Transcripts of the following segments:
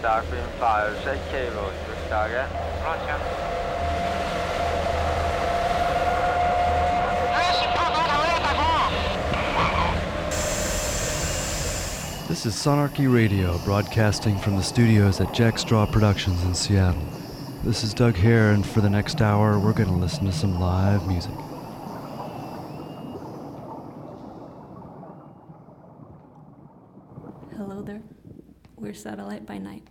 Darkwing 5, set cables to target. Roger. This is Sonarchy Radio, broadcasting from the studios at Jackstraw Productions in Seattle. This is Doug Hare, and for the next hour, we're going to listen to some live music. Hello there. We're Satellite by Night.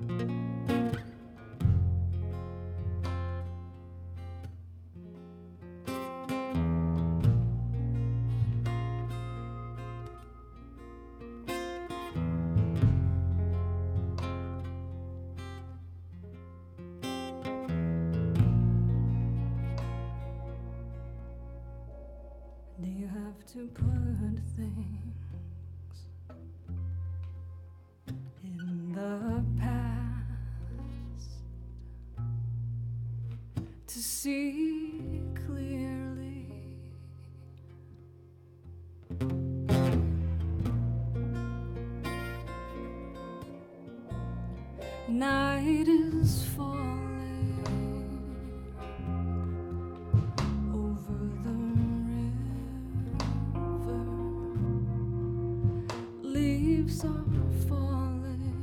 Do you have to put things in the past to see clearly? Night is falling over the leaves are falling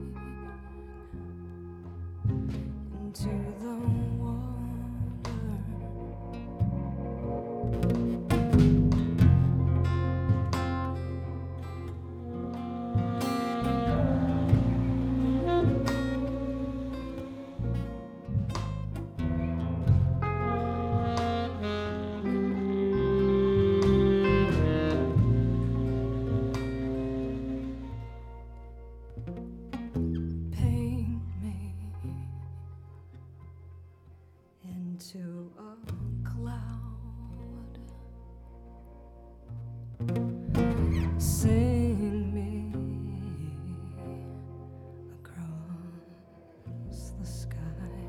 into the water. Into a cloud, sing me across the sky.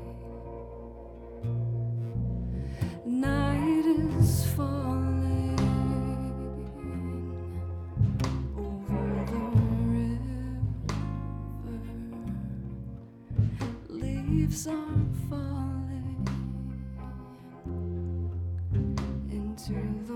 Night is falling over the river. Leaves are falling into the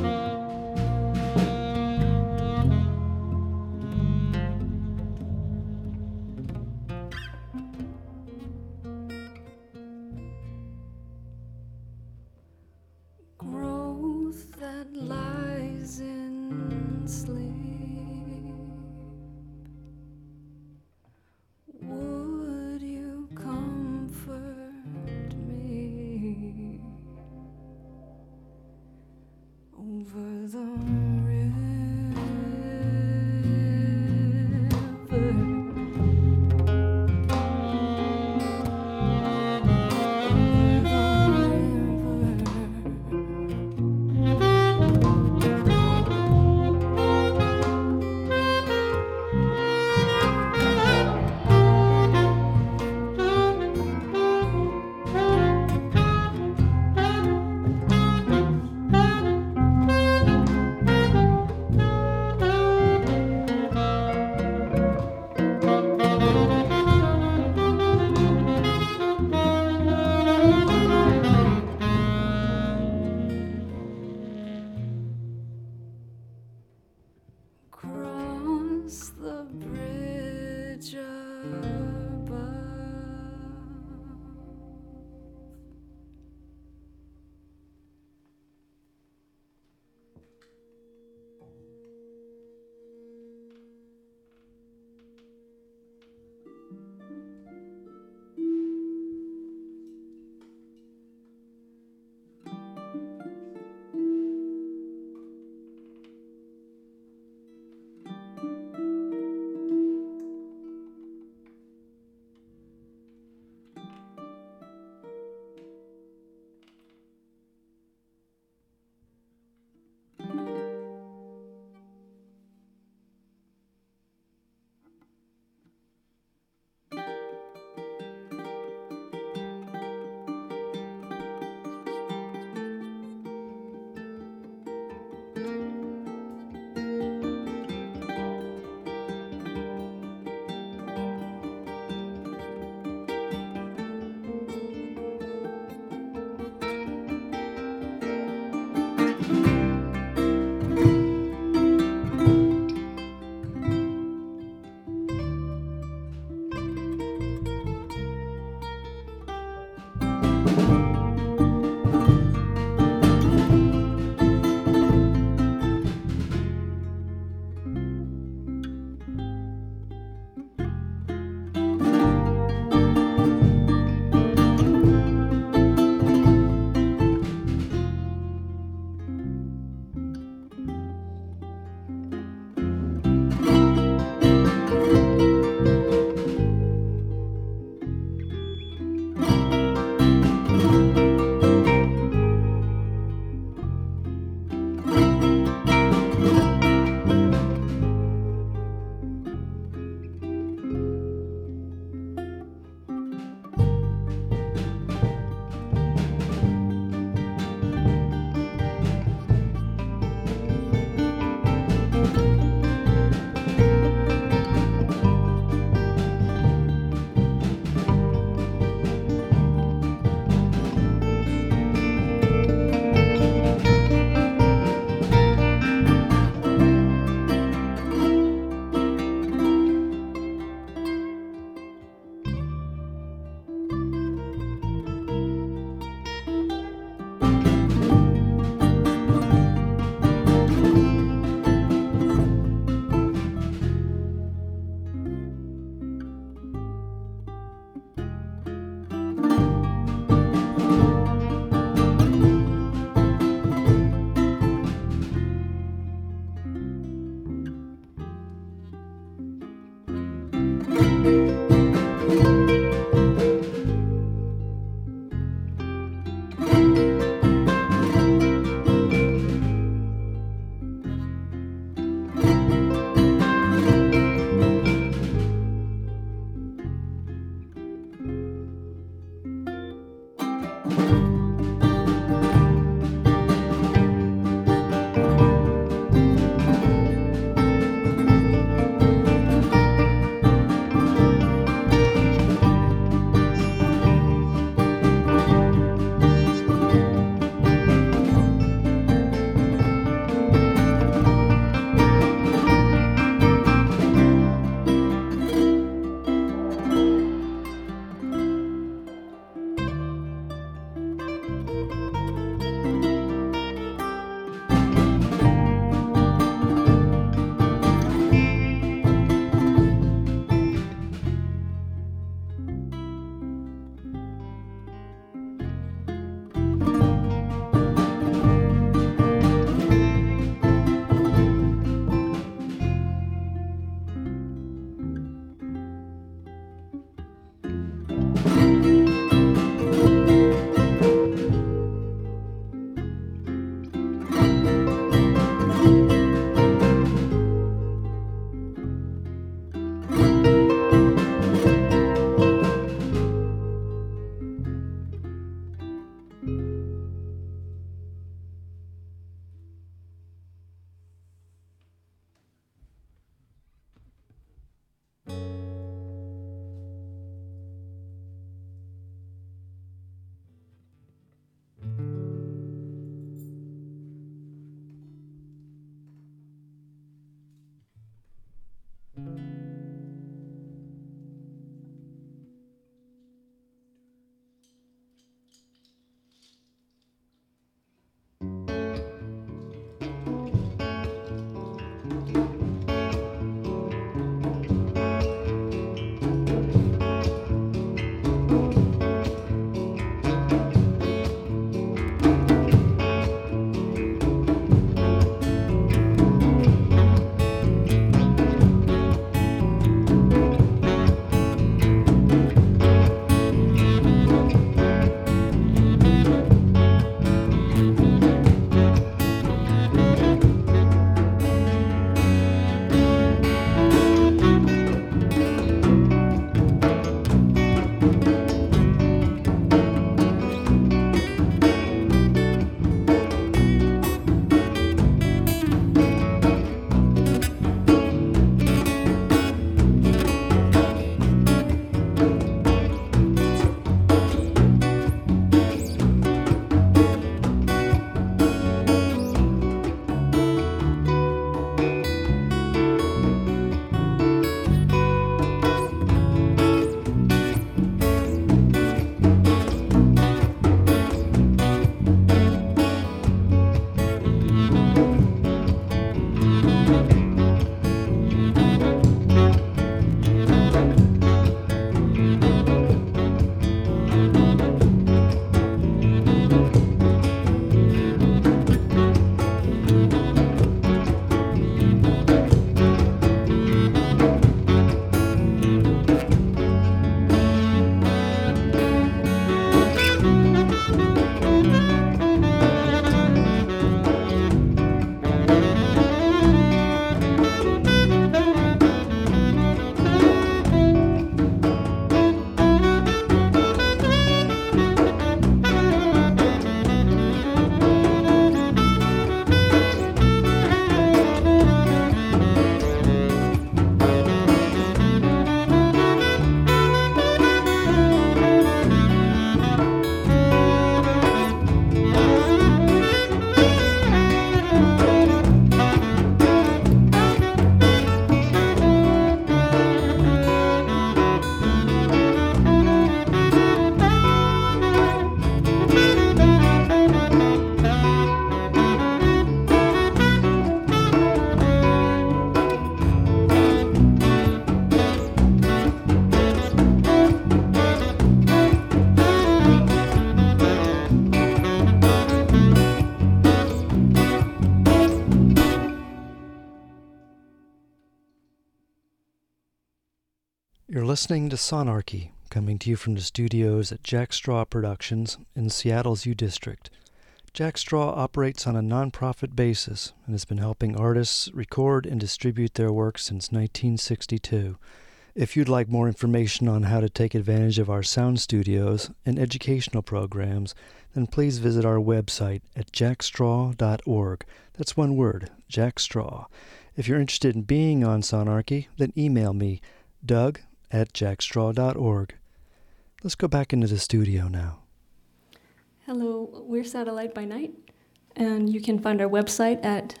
You're listening to Sonarchy, coming to you from the studios at Jack Straw Productions in Seattle's U District. Jack Straw operates on a non-profit basis and has been helping artists record and distribute their work since 1962. If you'd like more information on how to take advantage of our sound studios and educational programs, then please visit our website at jackstraw.org. That's one word, Jack Straw. If you're interested in being on Sonarchy, then email me, doug@jackstraw.org. Let's go back into the studio now. Hello, we're Satellite by Night, and you can find our website at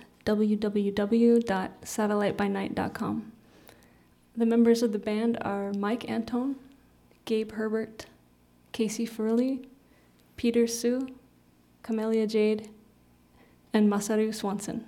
www.satellitebynight.com. The members of the band are Mike Antone, Gabe Herbert, Casey Furley, Peter Sue, Camellia Jade, and Masaru Swanson.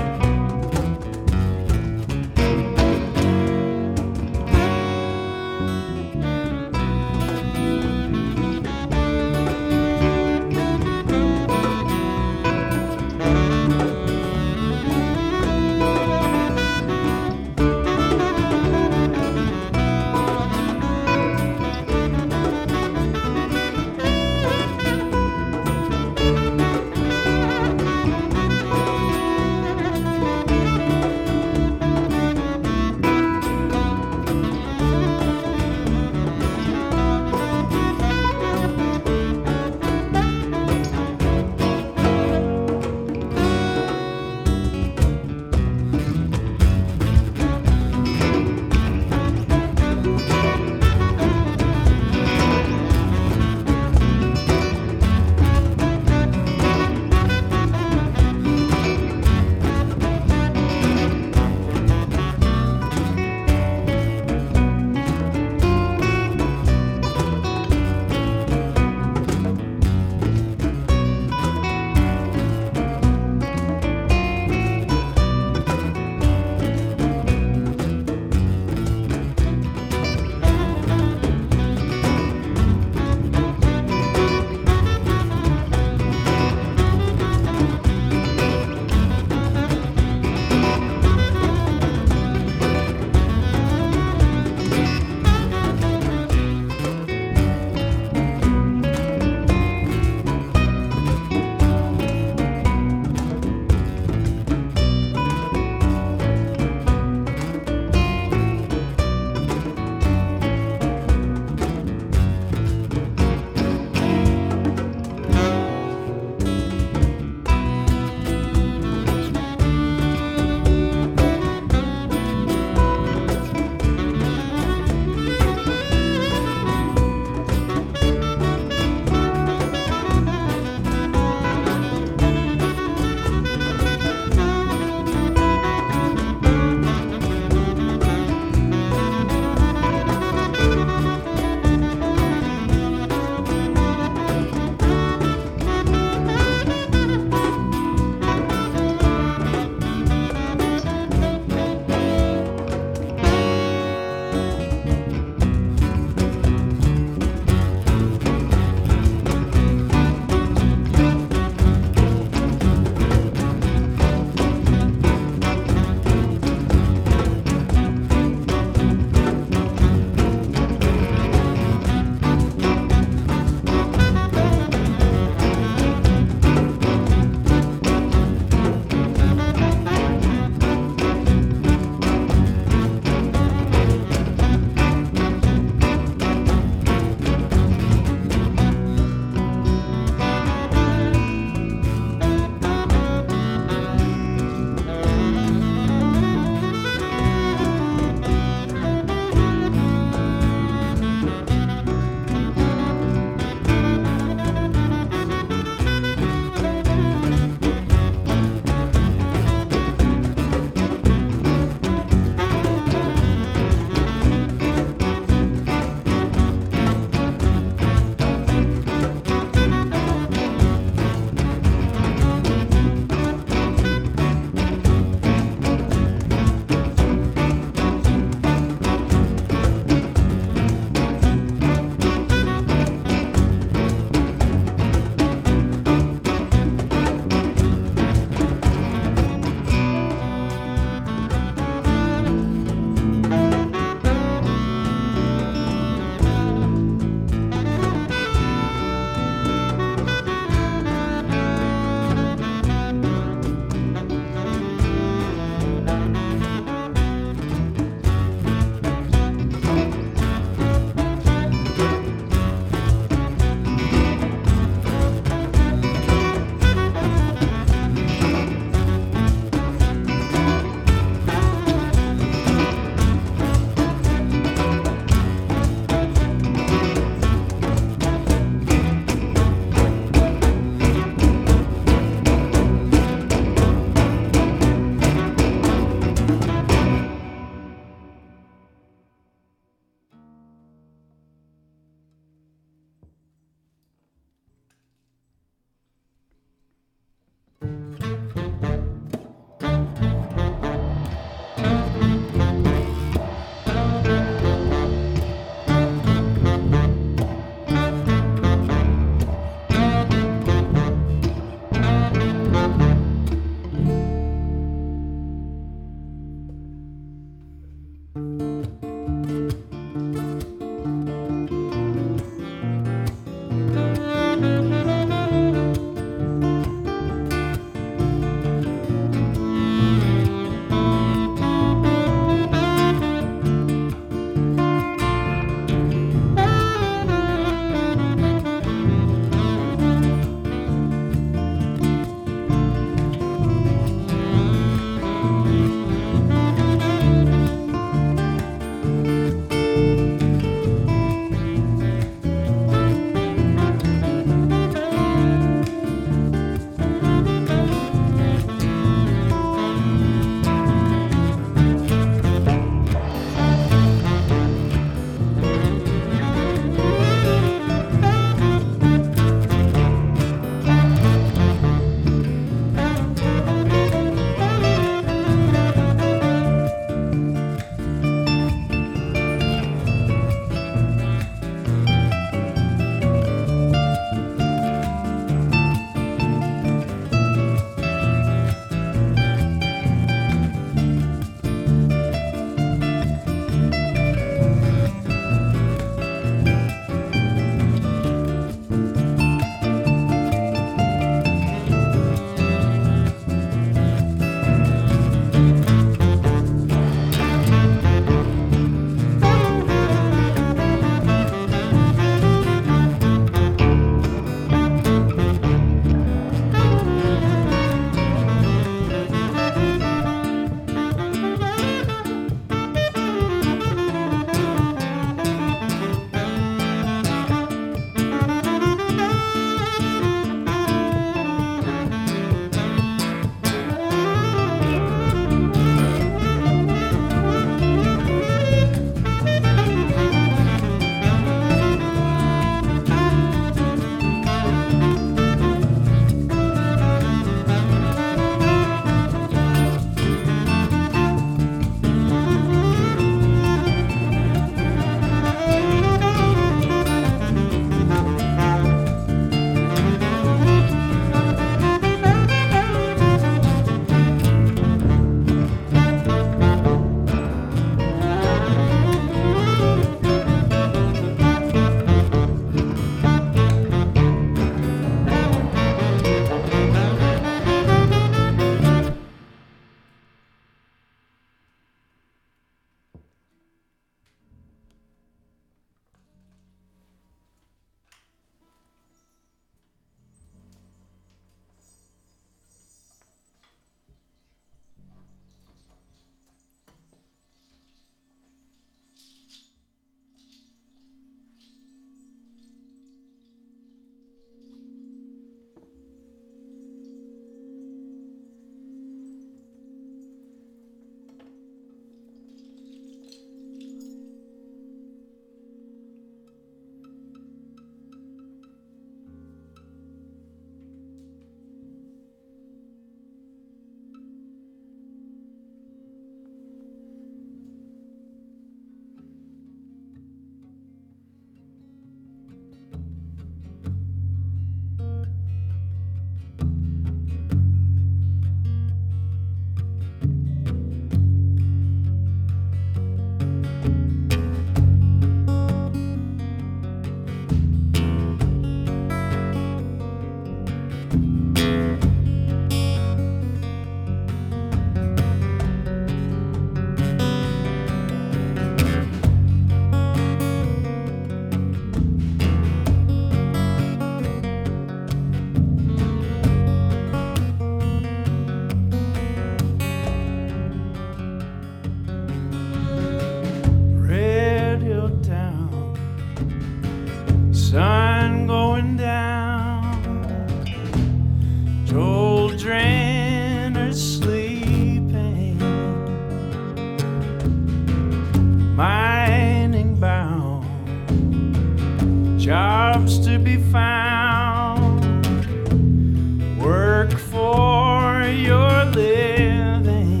for your living.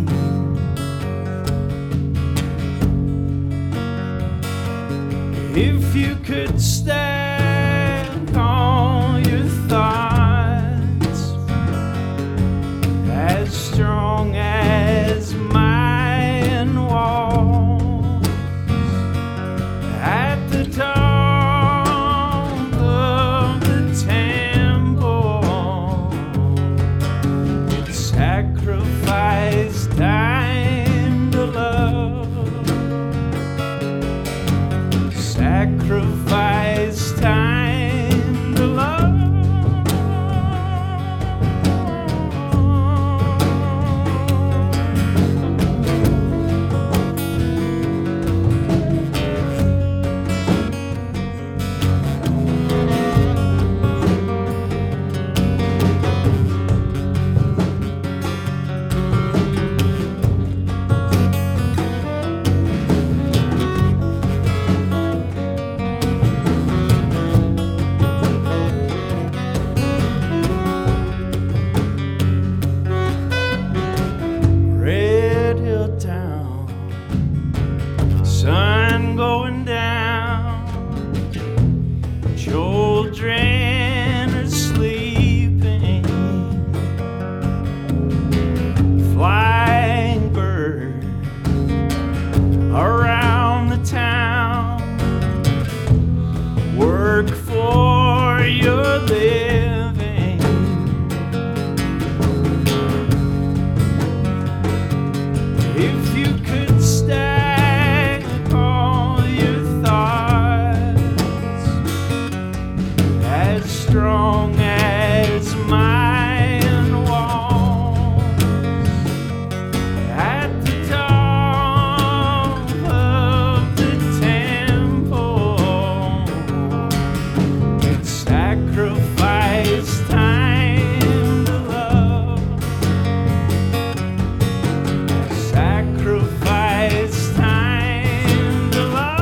If you could stack all your thoughts as strong as mine walls at the top of the temple, it sacrificed time to love, sacrifice time to love. Red Hill Town, sun going down, children are sleeping, flying bird around the town, work for your living. If you could stack all your thoughts as strong as mine walls at the top of the temple, it sacrificed time to love, sacrifice time to love.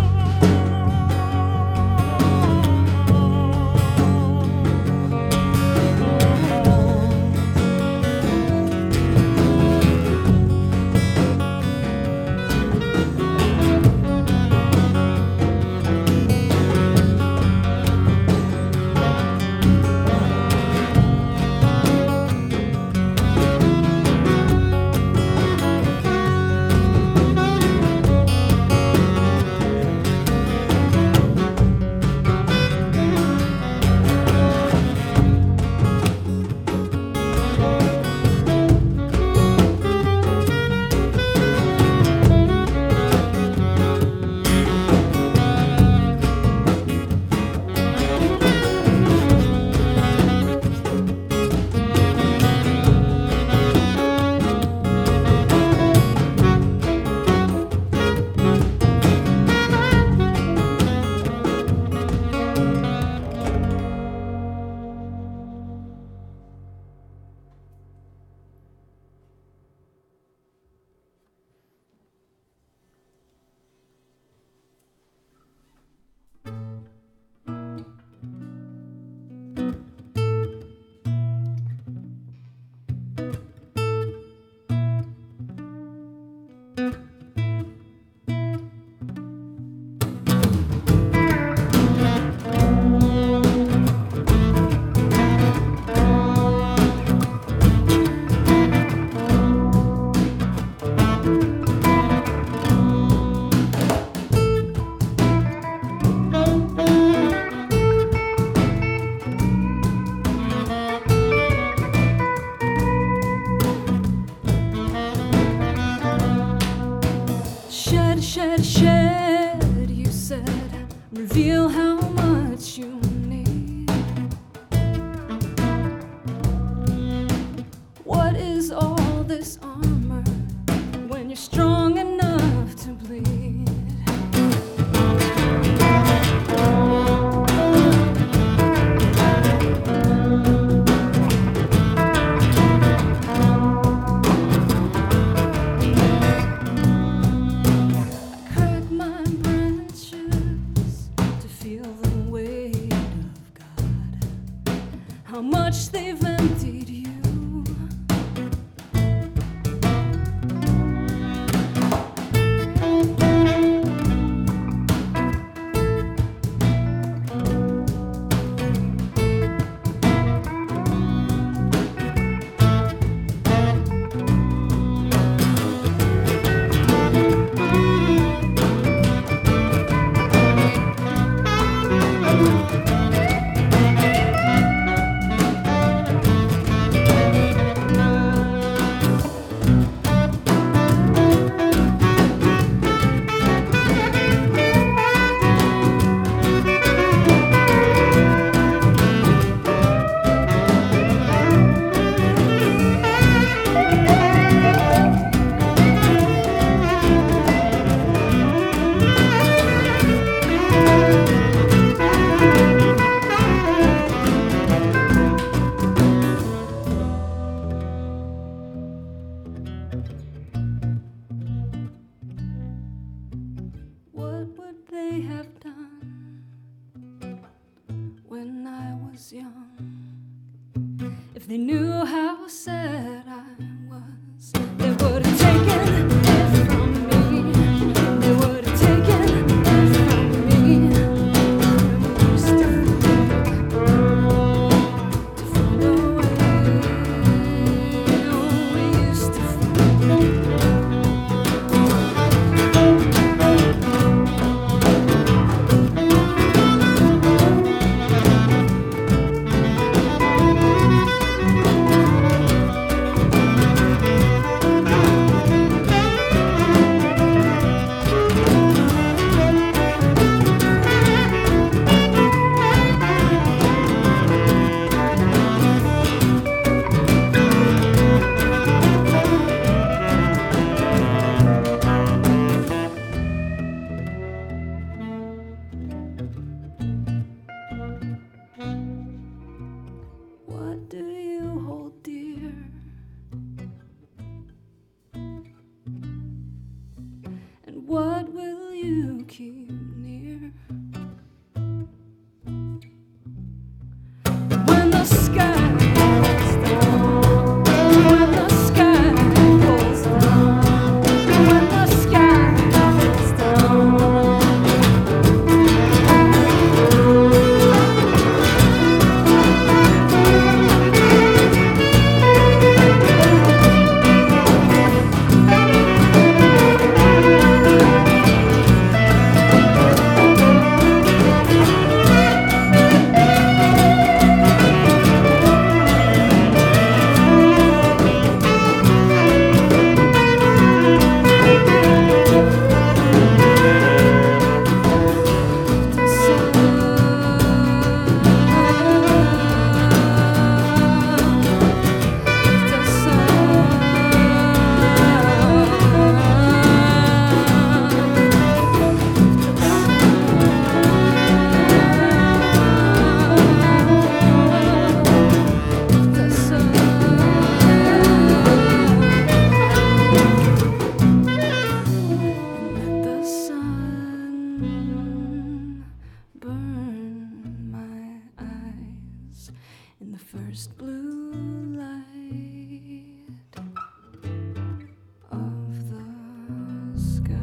Shed, you said, reveal how much you need. What is all this armor when you're strong enough to bleed? Crack my branches to feel the weight of God, how much they've emptied you. they knew how sad I was, they would have taken it from me. They would have taken it from me. We used to find a way. We used to find a way. What do you hold dear? And what will you keep near? When the sky falls down, when the sky falls down, when the sky falls down. First blue light of the sky.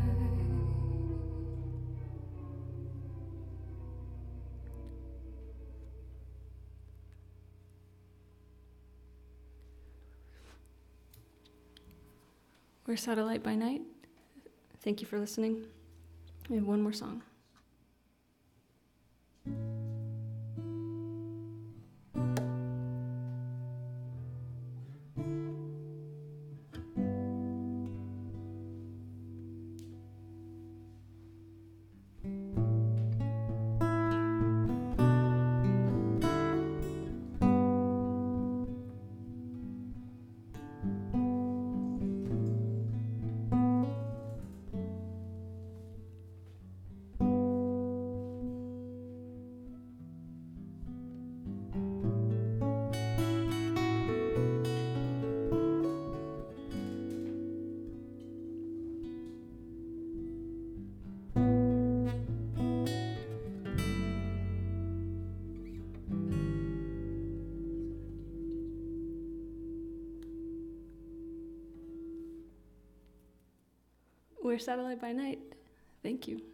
We're Satellite by Night. Thank you for listening. We have one more song. We're Satellite by Night. Thank you.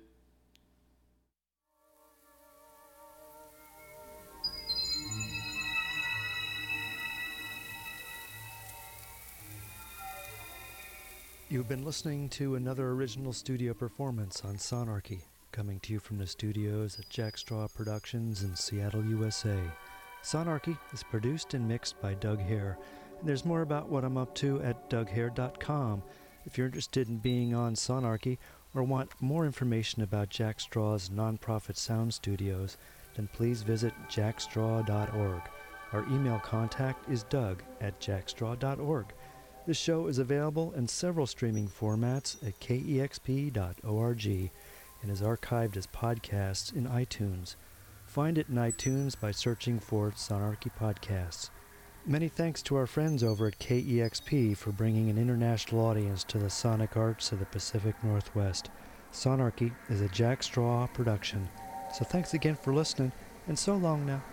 You've been listening to another original studio performance on Sonarchy, coming to you from the studios at Jack Straw Productions in Seattle, USA. Sonarchy is produced and mixed by Doug Hare, and there's more about what I'm up to at DougHare.com. If you're interested in being on Sonarchy or want more information about Jack Straw's nonprofit sound studios, then please visit jackstraw.org. Our email contact is doug@jackstraw.org. This show is available in several streaming formats at kexp.org and is archived as podcasts in iTunes. Find it in iTunes by searching for Sonarchy Podcasts. Many thanks to our friends over at KEXP for bringing an international audience to the sonic arts of the Pacific Northwest. Sonarchy is a Jack Straw production. So thanks again for listening, and so long now.